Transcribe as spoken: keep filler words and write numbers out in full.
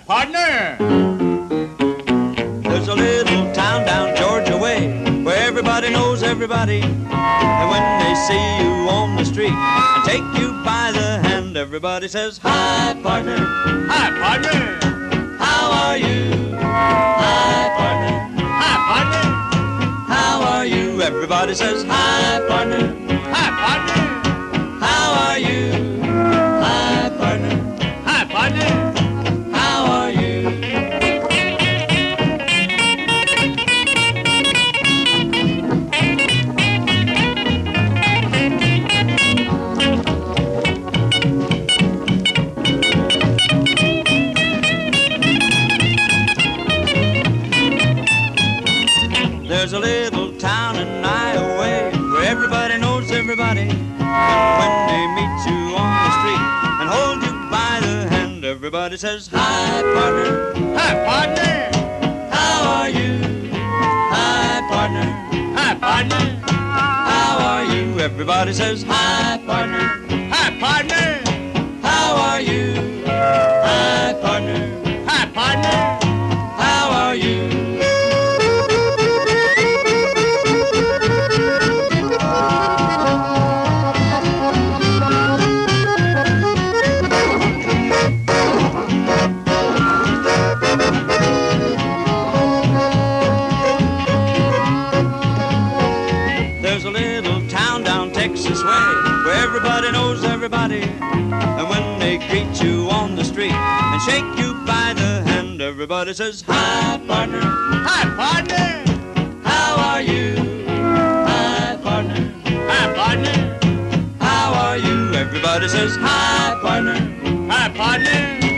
partner. There's a little town down Georgia way where everybody knows everybody. And when they see you on the street and take you by the hand, everybody says, "Hi, partner." Hi, partner. "How are you?" "Hi, partner." Hi, partner. "How are you?" Everybody says, "Hi, partner." Hi, partner. "How are you?" "Hi, partner." Hi, partner. "How are you?" There's a little town in Iowa where everybody knows everybody. And when they meet you on the street and hold you by the hand, everybody says, "Hi, partner." Hi, partner. "How are you?" "Hi, partner." Hi, partner. "How are you?" Everybody says, "Hi, partner." Hi, partner. "How are you?" "Hi, partner." Hi, partner. "How are you?" There's a little town down Texas way where everybody knows everybody. And when they greet you on the street and shake you by the hand, everybody says, "Hi, partner." Hi, partner. "How are you?" "Hi, partner." Hi, partner. "How are you?" Everybody says, "Hi, partner." Hi, partner.